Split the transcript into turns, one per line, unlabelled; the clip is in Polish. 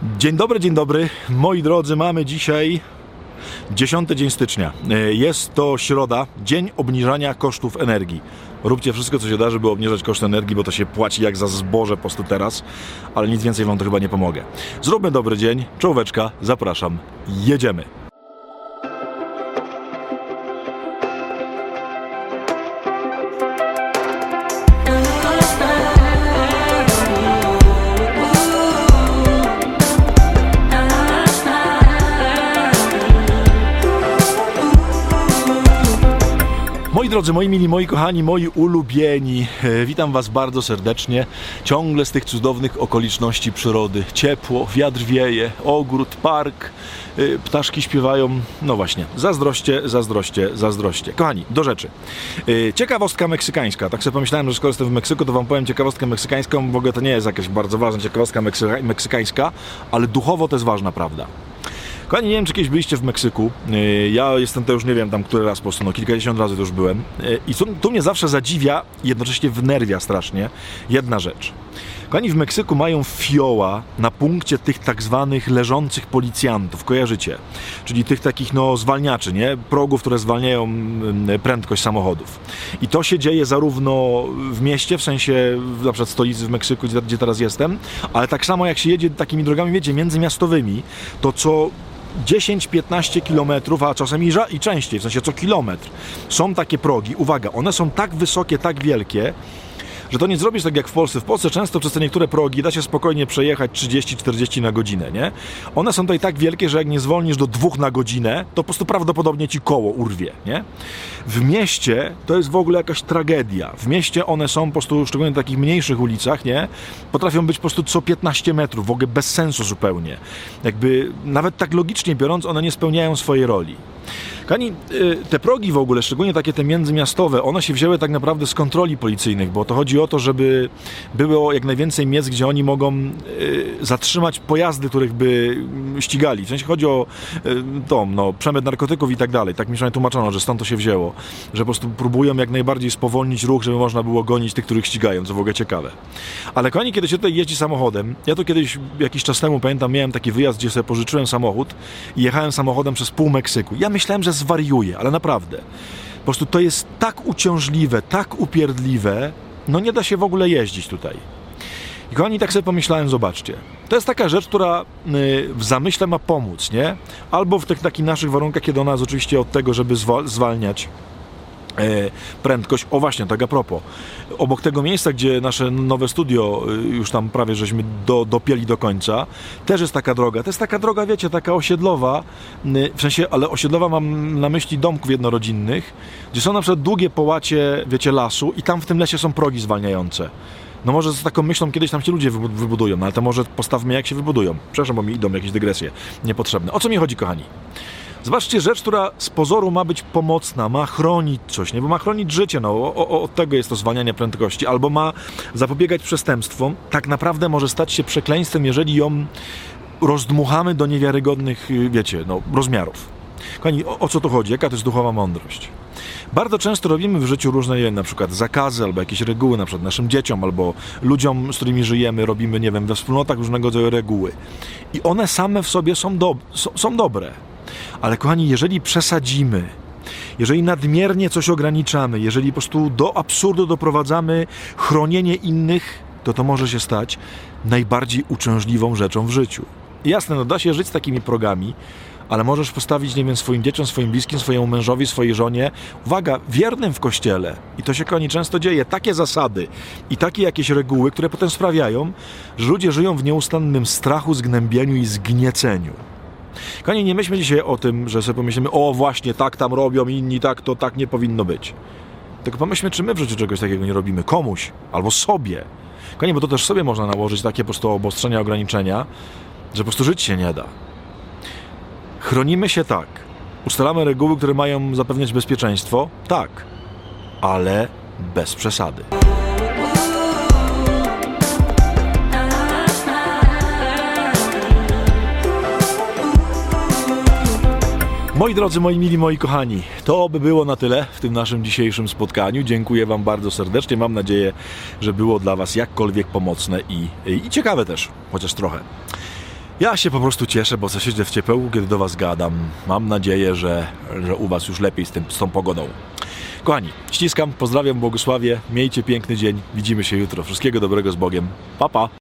Dzień dobry, moi drodzy, mamy dzisiaj 10 dzień stycznia. Jest to środa, dzień obniżania kosztów energii. Róbcie wszystko, co się da, żeby obniżać koszty energii, bo to się płaci jak za zboże po prostu teraz, ale nic więcej wam to chyba nie pomogę. Zróbmy dobry dzień, czołóweczka, zapraszam, jedziemy. Moi drodzy, moi mili, moi kochani, moi ulubieni, witam was bardzo serdecznie. Ciągle z tych cudownych okoliczności przyrody. Ciepło, wiatr wieje, ogród, park, ptaszki śpiewają. No właśnie, zazdroście. Kochani, do rzeczy. Ciekawostka meksykańska. Tak sobie pomyślałem, że skoro jestem w Meksyku, to wam powiem ciekawostkę meksykańską. W ogóle to nie jest jakaś bardzo ważna ciekawostka meksykańska, ale duchowo to jest ważna prawda. Kochani, nie wiem, czy kiedyś byliście w Meksyku. Ja jestem to już nie wiem tam który raz po prostu, kilkadziesiąt razy to już byłem. I tu mnie zawsze zadziwia, jednocześnie wnerwia strasznie jedna rzecz. Kochani, w Meksyku mają fioła na punkcie tych tak zwanych leżących policjantów, kojarzycie? Czyli tych takich zwalniaczy, nie? Progów, które zwalniają prędkość samochodów. I to się dzieje zarówno w mieście, w sensie na przykład stolicy w Meksyku, gdzie teraz jestem, ale tak samo jak się jedzie takimi drogami, wiecie, międzymiastowymi, to co 10-15 kilometrów, a czasem i częściej, w sensie co kilometr, są takie progi. Uwaga, one są tak wysokie, tak wielkie, że to nie zrobisz tak jak w Polsce. W Polsce często przez te niektóre progi da się spokojnie przejechać 30-40 na godzinę, nie? One są tutaj tak wielkie, że jak nie zwolnisz do 2 na godzinę, to po prostu prawdopodobnie ci koło urwie, nie? W mieście to jest w ogóle jakaś tragedia. W mieście one są po prostu, szczególnie na takich mniejszych ulicach, nie? Potrafią być po prostu co 15 metrów, w ogóle bez sensu zupełnie. Jakby nawet tak logicznie biorąc, one nie spełniają swojej roli. Kochani, te progi w ogóle, szczególnie takie te międzymiastowe, one się wzięły tak naprawdę z kontroli policyjnych, bo to chodzi o to, żeby było jak najwięcej miejsc, gdzie oni mogą zatrzymać pojazdy, których by ścigali. W sensie chodzi o przemyt narkotyków i tak dalej. Tak mi przynajmniej tłumaczono, że stąd to się wzięło. Że po prostu próbują jak najbardziej spowolnić ruch, żeby można było gonić tych, których ścigają, co w ogóle ciekawe. Ale kochani, kiedy się tutaj jeździ samochodem, ja tu kiedyś, jakiś czas temu, pamiętam, miałem taki wyjazd, gdzie sobie pożyczyłem samochód i jechałem samochodem przez pół Meksyku. Ja myślałem, że zwariuję, ale naprawdę. Po prostu to jest tak uciążliwe, tak upierdliwe, nie da się w ogóle jeździć tutaj. I kochani, tak sobie pomyślałem, zobaczcie. To jest taka rzecz, która w zamyśle ma pomóc, nie? Albo w tych takich naszych warunkach, kiedy ona jest oczywiście od tego, żeby zwalniać prędkość. O właśnie, tak a propos. Obok tego miejsca, gdzie nasze nowe studio, już tam prawie żeśmy dopięli do końca, też jest taka droga. To jest taka droga, wiecie, taka osiedlowa, w sensie, ale osiedlowa mam na myśli domków jednorodzinnych, gdzie są na przykład długie połacie, wiecie, lasu i tam w tym lesie są progi zwalniające. Może z taką myślą kiedyś tam się ludzie wybudują, ale to może postawmy, jak się wybudują. Przepraszam, bo mi idą jakieś dygresje niepotrzebne. O co mi chodzi, kochani? Zobaczcie, rzecz, która z pozoru ma być pomocna, ma chronić coś, nie? Bo ma chronić życie, od tego jest to zwalnianie prędkości, albo ma zapobiegać przestępstwom, tak naprawdę może stać się przekleństwem, jeżeli ją rozdmuchamy do niewiarygodnych, wiecie, rozmiarów. Kochani, o co tu chodzi? Jaka to jest duchowa mądrość? Bardzo często robimy w życiu różne, nie wiem, na przykład zakazy albo jakieś reguły, na przykład naszym dzieciom albo ludziom, z którymi żyjemy, robimy, nie wiem, we wspólnotach różnego rodzaju reguły. I one same w sobie są dobre. Ale kochani, jeżeli przesadzimy, jeżeli nadmiernie coś ograniczamy, jeżeli po prostu do absurdu doprowadzamy chronienie innych, to może się stać najbardziej uciążliwą rzeczą w życiu. I jasne, da się żyć z takimi progami, ale możesz postawić, nie wiem, swoim dzieciom, swoim bliskim, swojemu mężowi, swojej żonie, uwaga, wiernym w kościele. I to się, kochani, często dzieje. Takie zasady i takie jakieś reguły, które potem sprawiają, że ludzie żyją w nieustannym strachu, zgnębieniu i zgnieceniu. Kochani, nie myślmy dzisiaj o tym, że sobie pomyślimy, o właśnie, tak tam robią inni, tak to tak nie powinno być. Tylko pomyślmy, czy my w życiu czegoś takiego nie robimy komuś albo sobie. Kochani, bo to też sobie można nałożyć takie po prostu obostrzenia, ograniczenia, że po prostu żyć się nie da. Chronimy się tak. Ustalamy reguły, które mają zapewniać bezpieczeństwo? Tak. Ale bez przesady. Moi drodzy, moi mili, moi kochani, to by było na tyle w tym naszym dzisiejszym spotkaniu. Dziękuję wam bardzo serdecznie. Mam nadzieję, że było dla was jakkolwiek pomocne i ciekawe też, chociaż trochę. Ja się po prostu cieszę, bo siedzę w ciepełku, kiedy do Was gadam. Mam nadzieję, że u Was już lepiej z tą pogodą. Kochani, ściskam, pozdrawiam, błogosławię, miejcie piękny dzień, widzimy się jutro. Wszystkiego dobrego z Bogiem. Pa, pa!